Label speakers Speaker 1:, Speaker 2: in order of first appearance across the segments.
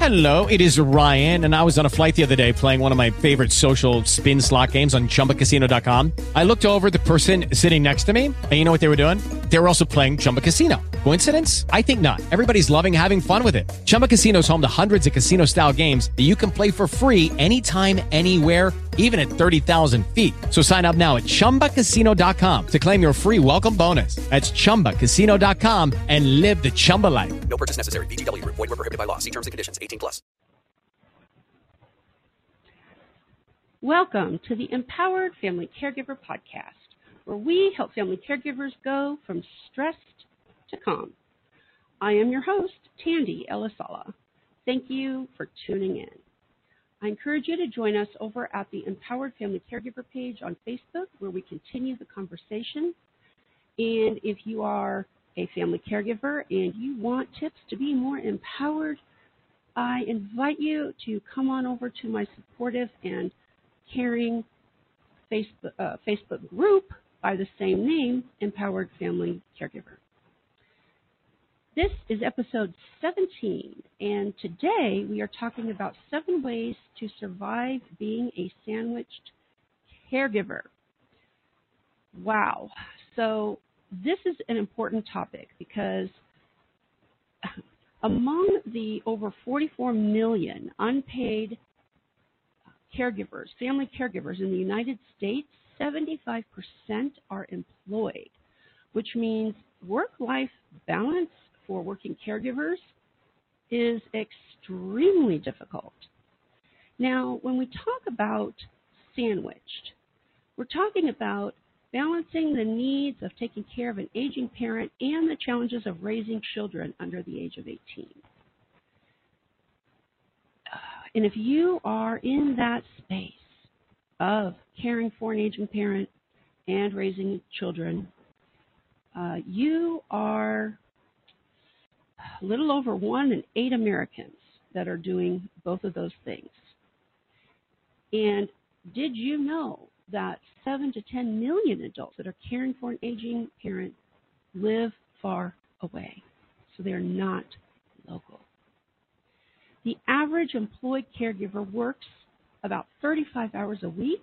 Speaker 1: Hello, it is Ryan, and I was on a flight the other day playing one of my favorite social spin slot games on ChumbaCasino.com. I looked over at the person sitting next to me, and you know what they were doing? They were also playing Chumba Casino. Coincidence? I think not. Everybody's loving having fun with it. Chumba Casino is home to hundreds of casino-style games that you can play for free anytime, anywhere, even at 30,000 feet. So sign up now at ChumbaCasino.com to claim your free welcome bonus. That's ChumbaCasino.com and live the Chumba life.
Speaker 2: No purchase necessary. VGW. Void where prohibited by law. See terms and conditions. 18+.
Speaker 3: Welcome to the Empowered Family Caregiver Podcast, where we help family caregivers go from stressed to calm. I am your host, Tandy Elisala. Thank you for tuning in. I encourage you to join us over at the Empowered Family Caregiver page on Facebook, where we continue the conversation. And if you are a family caregiver and you want tips to be more empowered, I invite you to come on over to my supportive and caring Facebook group by the same name, Empowered Family Caregiver. This is episode 17, and today we are talking about 7 ways to survive being a sandwiched caregiver. Wow. So this is an important topic because among the over 44 million unpaid caregivers, family caregivers in the United States, 75% are employed, which means work-life balance for working caregivers is extremely difficult. Now, when we talk about sandwiched, we're talking about balancing the needs of taking care of an aging parent and the challenges of raising children under the age of 18. And if you are in that space of caring for an aging parent and raising children, you are a little over 1 in 8 Americans that are doing both of those things. And did you know that 7 to 10 million adults that are caring for an aging parent live far away? So they're not local. The average employed caregiver works about 35 hours a week,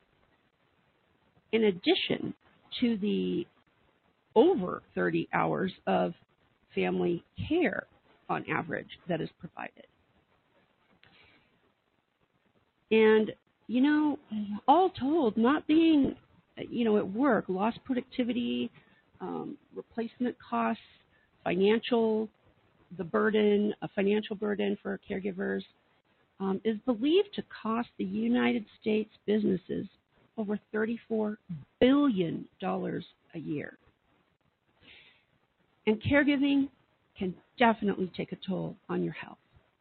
Speaker 3: in addition to the over 30 hours of family care on average that is provided. And, you know, all told, not being, at work, lost productivity, replacement costs, financial burden for caregivers is believed to cost the United States businesses over $34 billion a year. And caregiving can definitely take a toll on your health.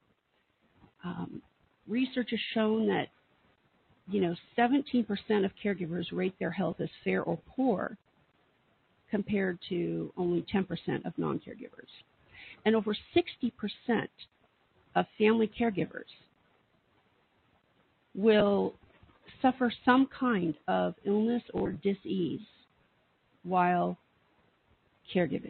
Speaker 3: Research has shown that, 17% of caregivers rate their health as fair or poor compared to only 10% of non-caregivers. And over 60% of family caregivers will suffer some kind of illness or dis-ease while caregiving.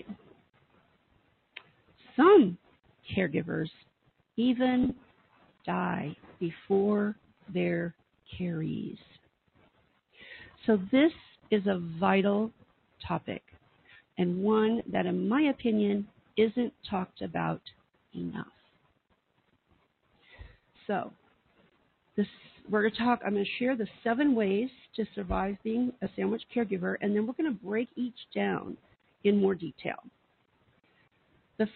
Speaker 3: Some caregivers even die before their carees. So this is a vital topic, and one that, in my opinion, isn't talked about enough. So I'm going to share the 7 ways to survive being a sandwich caregiver, and then we're going to break each down in more detail. The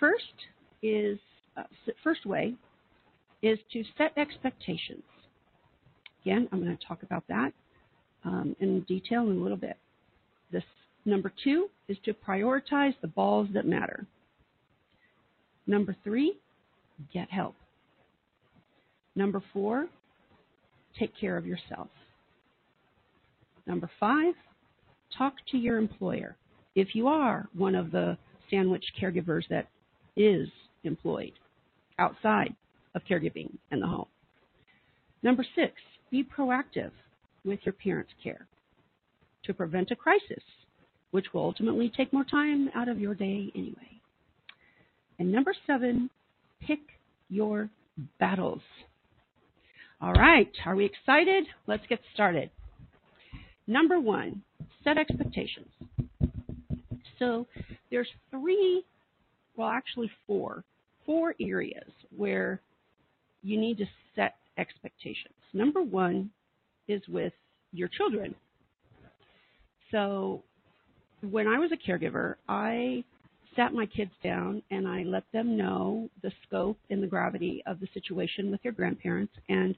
Speaker 3: first way is to set expectations. Again, I'm going to talk about that in detail in a little bit. Number 2 is to prioritize the balls that matter. Number 3, get help. Number 4, take care of yourself. Number 5, talk to your employer if you are one of the sandwich caregivers that is employed outside of caregiving in the home. Number 6, be proactive with your parents' care to prevent a crisis, which will ultimately take more time out of your day anyway. And number 7, pick your battles. All right, are we excited? Let's get started. Number one, set expectations. So there's four areas where you need to set expectations. Number one is with your children. So when I was a caregiver, I sat my kids down and I let them know the scope and the gravity of the situation with their grandparents and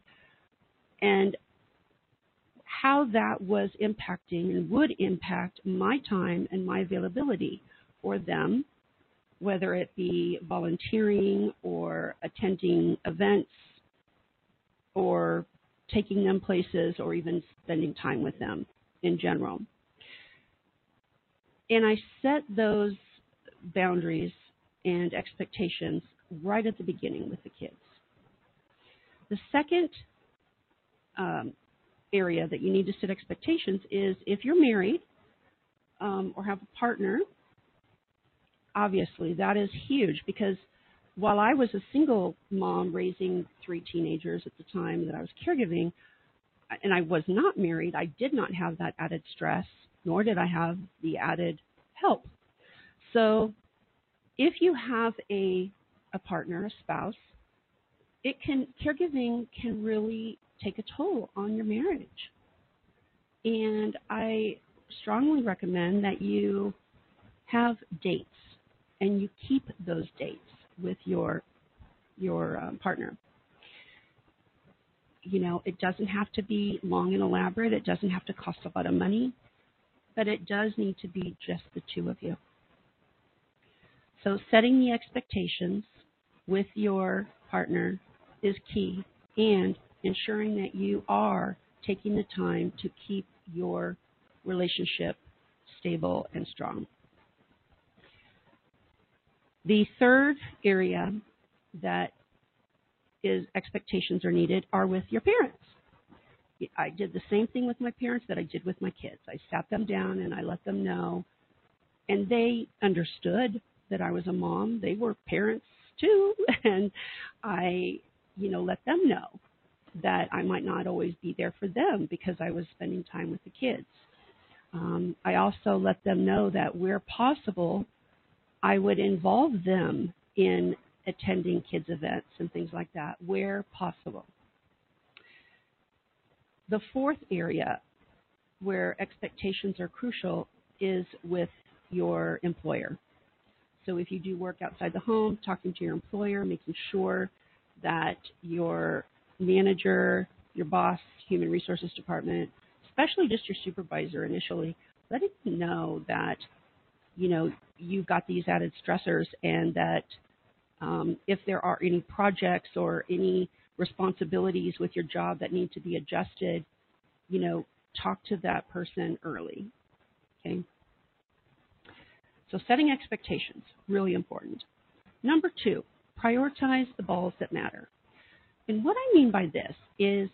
Speaker 3: how that was impacting and would impact my time and my availability for them, whether it be volunteering or attending events or taking them places or even spending time with them in general. And I set those boundaries and expectations right at the beginning with the kids. The second area that you need to set expectations is if you're married or have a partner, obviously that is huge, because while I was a single mom raising 3 teenagers at the time that I was caregiving, and I was not married, I did not have that added stress, nor did I have the added help. So if you have a partner, a spouse, caregiving can really take a toll on your marriage. And I strongly recommend that you have dates and you keep those dates with your partner. You know, it doesn't have to be long and elaborate. It doesn't have to cost a lot of money, but it does need to be just the two of you. So setting the expectations with your partner is key, and ensuring that you are taking the time to keep your relationship stable and strong. The third area that is expectations are needed are with your parents. I did the same thing with my parents that I did with my kids. I sat them down and I let them know, and they understood that I was a mom. They were parents too, and I, let them know that I might not always be there for them because I was spending time with the kids. I also let them know that where possible, I would involve them in attending kids' events and things like that, where possible. The fourth area where expectations are crucial is with your employer. So if you do work outside the home, talking to your employer, making sure that your manager, your boss, human resources department, especially just your supervisor initially, letting them know that, you've got these added stressors, and that if there are any projects or any responsibilities with your job that need to be adjusted, talk to that person early, okay? So setting expectations, really important. Number 2, prioritize the balls that matter. And what I mean by this is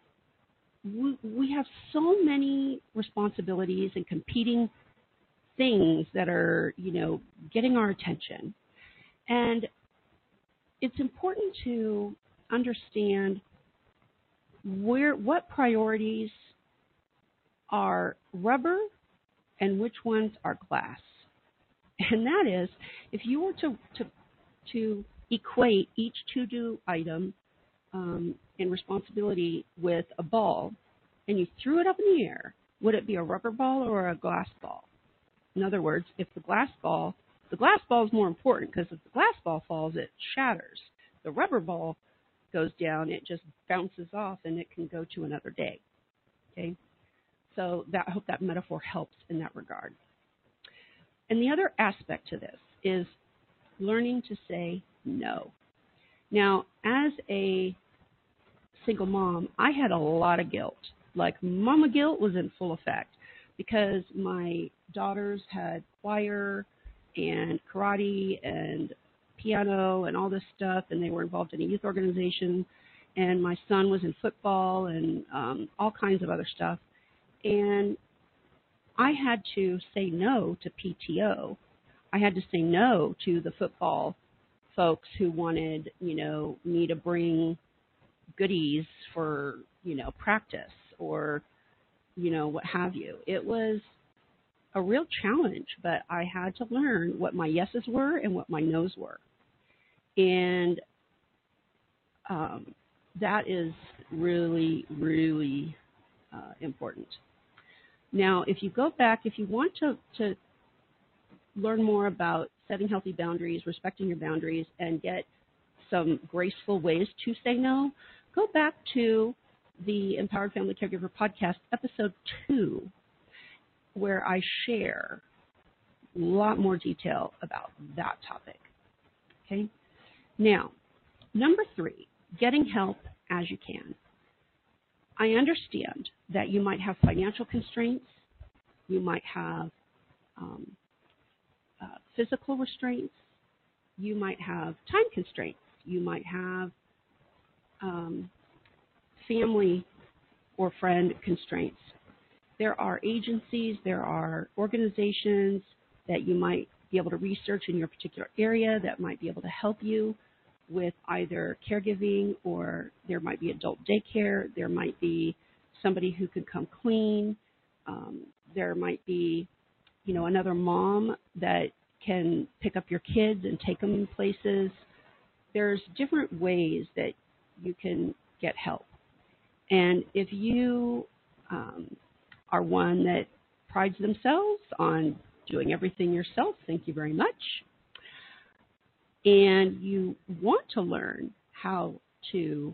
Speaker 3: we have so many responsibilities and competing things that are, getting our attention. And it's important to understand what priorities are rubber and which ones are glass. And that is, if you were to equate each to-do item and responsibility with a ball, and you threw it up in the air, would it be a rubber ball or a glass ball? In other words, if the glass ball is more important, because if the glass ball falls, it shatters. The rubber ball goes down, it just bounces off, and it can go to another day. Okay, so I hope that metaphor helps in that regard. And the other aspect to this is learning to say no. Now, as a single mom, I had a lot of guilt. Like, mama guilt was in full effect because my daughters had choir and karate and piano and all this stuff, and they were involved in a youth organization, and my son was in football and all kinds of other stuff. And I had to say no to PTO. I had to say no to the football folks who wanted, me to bring goodies for, practice or, what have you. It was a real challenge, but I had to learn what my yeses were and what my nos were. And that is really, really important. Now, if you go back, if you want to learn more about setting healthy boundaries, respecting your boundaries, and get some graceful ways to say no, go back to the Empowered Family Caregiver Podcast, episode 2, where I share a lot more detail about that topic. Okay? Now, number 3, getting help as you can. I understand that you might have financial constraints, you might have physical restraints, you might have time constraints, you might have family or friend constraints. There are agencies, there are organizations that you might be able to research in your particular area that might be able to help you with either caregiving, or there might be adult daycare, there might be somebody who can come clean, there might be, another mom that can pick up your kids and take them places. There's different ways that you can get help. And if you are one that prides themselves on doing everything yourself, thank you very much, and you want to learn how to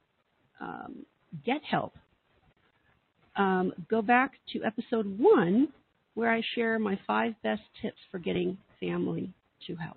Speaker 3: get help, go back to episode 1 where I share my 5 best tips for getting family to help.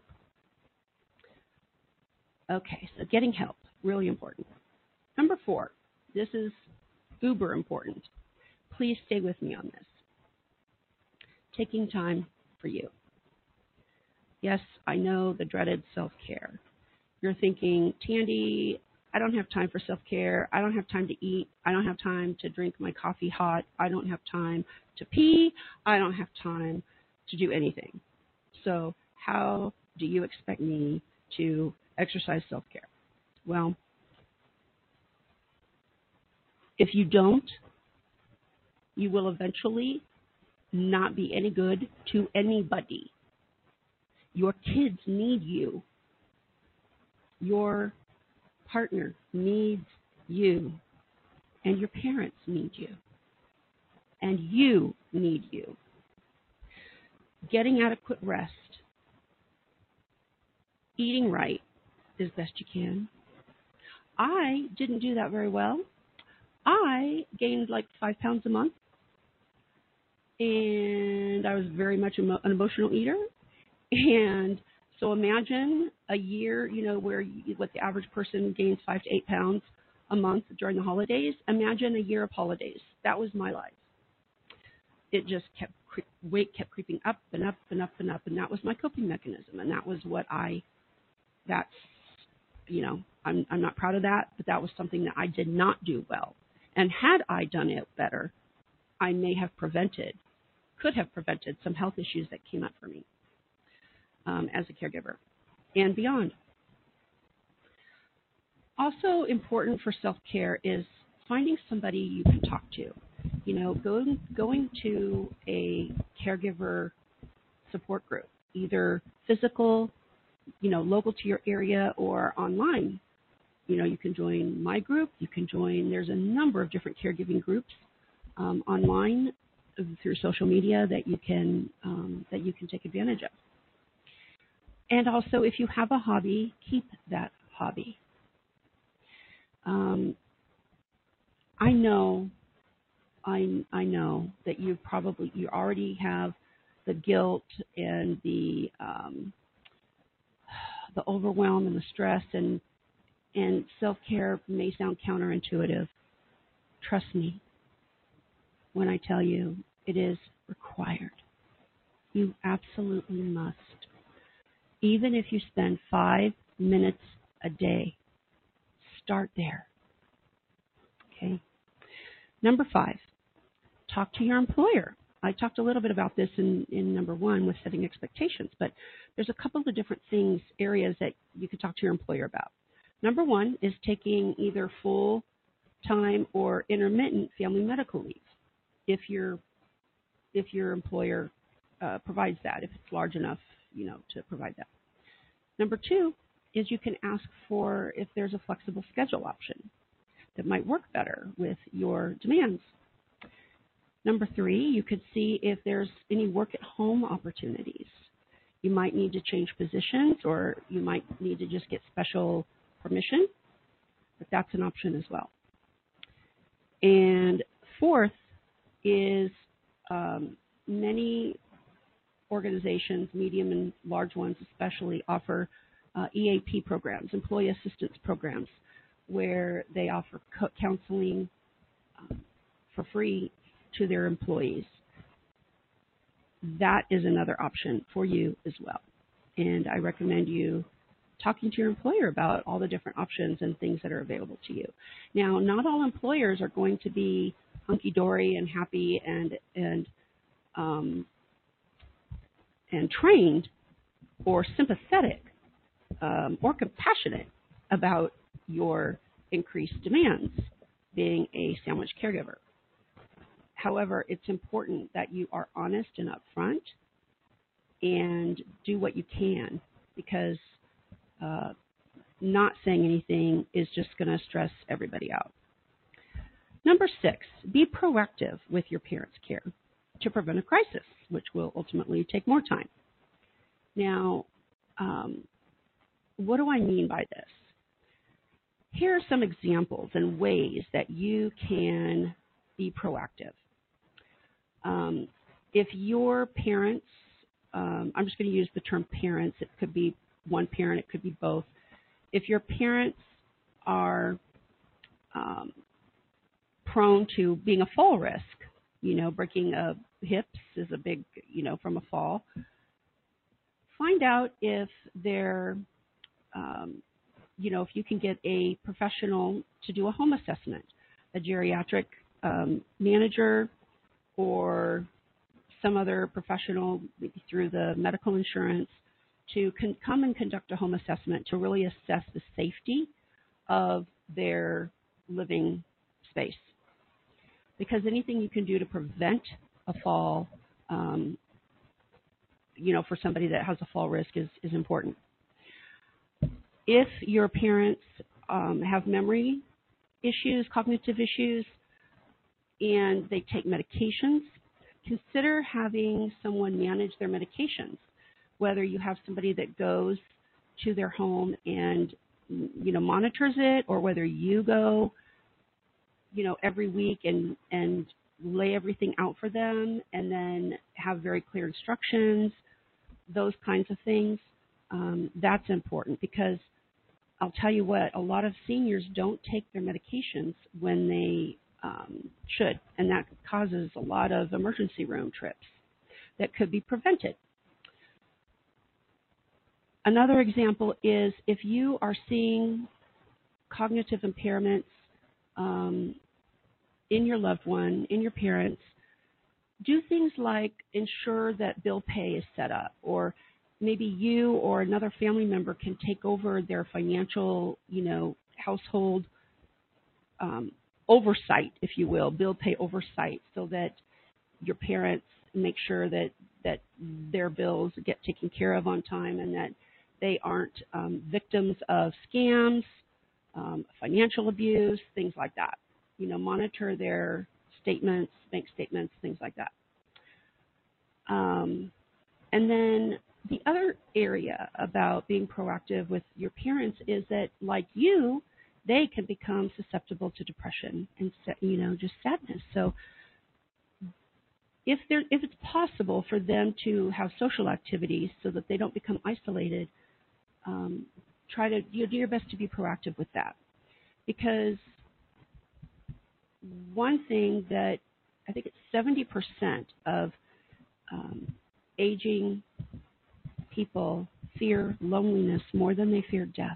Speaker 3: Okay, so getting help, really important. Number 4, this is uber important. Please stay with me on this. Taking time for you. Yes, I know the dreaded self-care. You're thinking, Tandy, I don't have time for self-care. I don't have time to eat. I don't have time to drink my coffee hot. I don't have time to pee. I don't have time to do anything. So how do you expect me to exercise self-care? Well, if you don't, you will eventually not be any good to anybody. Your kids need you. Your partner needs you. And your parents need you. And you need you. Getting adequate rest, eating right as best you can. I didn't do that very well. I gained like 5 pounds a month, and I was very much an emotional eater. And so imagine a year, where what the average person gains 5 to 8 pounds a month during the holidays. Imagine a year of holidays. That was my life. It just weight kept creeping up and up and up and up, and that was my coping mechanism. And that was what I'm not proud of that, but that was something that I did not do well. And had I done it better, I could have prevented some health issues that came up for me as a caregiver and beyond. Also important for self-care is finding somebody you can talk to. Going to a caregiver support group, either physical, local to your area, or online. You can join my group. There's a number of different caregiving groups online through social media that you can take advantage of. And also, if you have a hobby, keep that hobby. I know that you already have the guilt and the overwhelm and the stress, and self-care may sound counterintuitive. Trust me when I tell you it is required. You absolutely must. Even if you spend 5 minutes a day, start there. Okay? Number 5, talk to your employer I talked a little bit about this in number 1 with setting expectations, but there's a couple of different areas that you could talk to your employer about. Number 1 is taking either full-time or intermittent family medical leave if your employer provides that, if it's large enough, to provide that. Number 2 is you can ask for if there's a flexible schedule option that might work better with your demands. Number 3, you could see if there's any work-at-home opportunities. You might need to change positions, or you might need to just get special permission, but that's an option as well. And 4th is many organizations, medium and large ones especially, offer EAP programs, employee assistance programs, where they offer counseling for free to their employees. That is another option for you as well. And I recommend you talking to your employer about all the different options and things that are available to you. Now, not all employers are going to be hunky-dory and happy and trained or sympathetic or compassionate about your increased demands being a sandwich caregiver. However, it's important that you are honest and upfront and do what you can, because not saying anything is just going to stress everybody out. Number 6, be proactive with your parents' care to prevent a crisis, which will ultimately take more time. Now, what do I mean by this? Here are some examples and ways that you can be proactive. If your parents, I'm just going to use the term parents, it could be one parent, it could be both. If your parents are prone to being a fall risk, breaking hips is a big, from a fall, find out if they're, if you can get a professional to do a home assessment, a geriatric manager or some other professional through the medical insurance to come and conduct a home assessment to really assess the safety of their living space. Because anything you can do to prevent a fall, for somebody that has a fall risk is important. If your parents have memory issues, cognitive issues, and they take medications, consider having someone manage their medications, whether you have somebody that goes to their home and, monitors it, or whether you go, every week and lay everything out for them and then have very clear instructions, those kinds of things. That's important, because I'll tell you what, a lot of seniors don't take their medications when they should, and that causes a lot of emergency room trips that could be prevented. Another example is if you are seeing cognitive impairments in your loved one, in your parents, do things like ensure that bill pay is set up, or maybe you or another family member can take over their financial, household oversight, if you will, bill pay oversight, so that your parents make sure that their bills get taken care of on time and that they aren't victims of scams, financial abuse, things like that. Monitor their statements, bank statements, things like that. And then the other area about being proactive with your parents is that, like you, they can become susceptible to depression and, just sadness. So if it's possible for them to have social activities so that they don't become isolated, try to do your best to be proactive with that. Because one thing that I think it's 70% of aging people fear loneliness more than they fear death.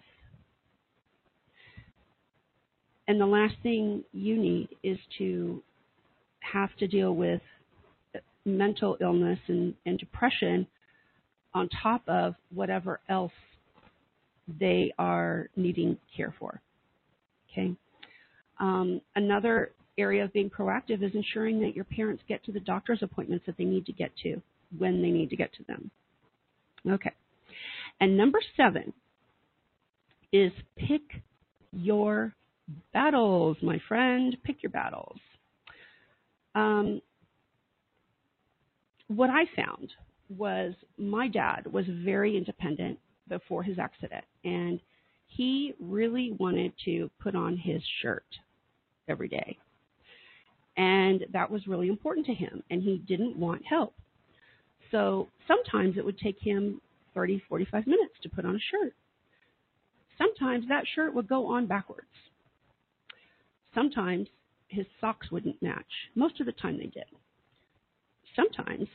Speaker 3: And the last thing you need is to have to deal with mental illness and depression on top of whatever else they are needing care for. Okay. Another area of being proactive is ensuring that your parents get to the doctor's appointments that they need to get to when they need to get to them. Okay. And number 7 is pick your battles, my friend. Pick your battles. What I found was my dad was very independent before his accident, and he really wanted to put on his shirt every day. And that was really important to him, and he didn't want help. So sometimes it would take him 30, 45 minutes to put on a shirt. Sometimes that shirt would go on backwards. Sometimes his socks wouldn't match. Most of the time they did. Sometimes,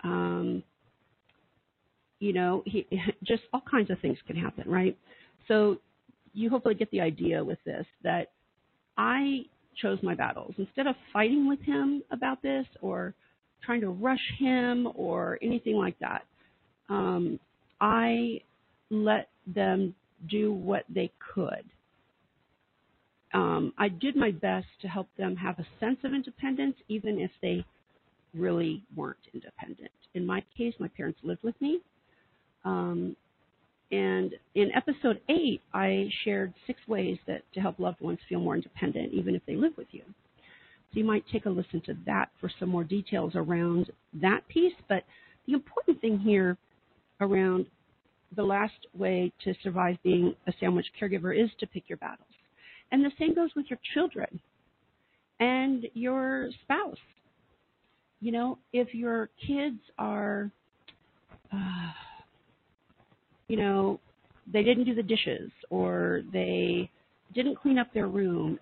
Speaker 3: just all kinds of things can happen, right? So you hopefully get the idea with this, that I chose my battles. Instead of fighting with him about this or trying to rush him or anything like that, I let them do what they could. I did my best to help them have a sense of independence, even if they really weren't independent. In my case, my parents lived with me. And in episode 8, I shared 6 ways to help loved ones feel more independent, even if they live with you. So you might take a listen to that for some more details around that piece. But the important thing here around the last way to survive being a sandwich caregiver is to pick your battles. And the same goes with your children and your spouse. You know, if your kids are, they didn't do the dishes or they didn't clean up their room,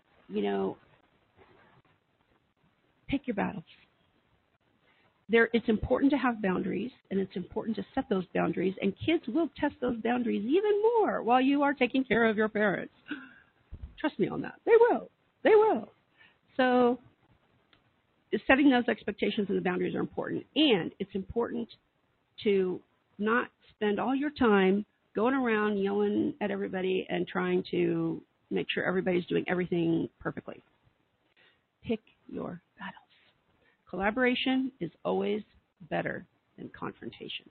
Speaker 3: pick your battles. It's important to have boundaries, and it's important to set those boundaries, and kids will test those boundaries even more while you are taking care of your parents. Trust me on that. They will. They will. So setting those expectations and the boundaries are important, and it's important to not spend all your time going around yelling at everybody and trying to make sure everybody's doing everything perfectly. Pick your battles. Collaboration is always better than confrontation.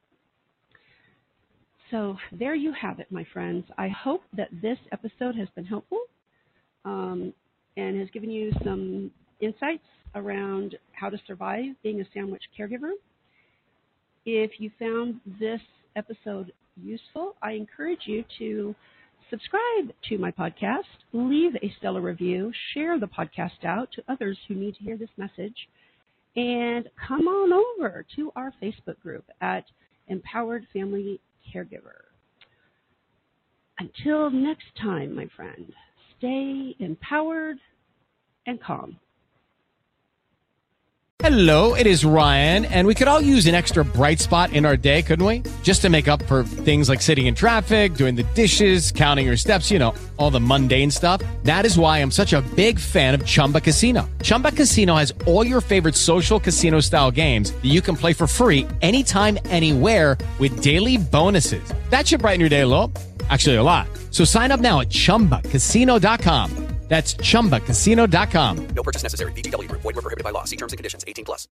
Speaker 3: So there you have it, my friends. I hope that this episode has been helpful and has given you some insights around how to survive being a sandwich caregiver. If you found this episode useful, I encourage you to subscribe to my podcast, leave a stellar review, share the podcast out to others who need to hear this message, and come on over to our Facebook group at Empowered Family Caregiver. Until next time, my friend, stay empowered and calm.
Speaker 1: Hello, it is Ryan, and we could all use an extra bright spot in our day, couldn't we? Just to make up for things like sitting in traffic, doing the dishes, counting your steps, all the mundane stuff. That is why I'm such a big fan of Chumba Casino. Chumba Casino has all your favorite social casino-style games that you can play for free anytime, anywhere with daily bonuses. That should brighten your day a little. Actually, a lot. So sign up now at ChumbaCasino.com. That's ChumbaCasino.com.
Speaker 2: No purchase necessary. VGW Group. Void where prohibited by law. See terms and conditions. 18+.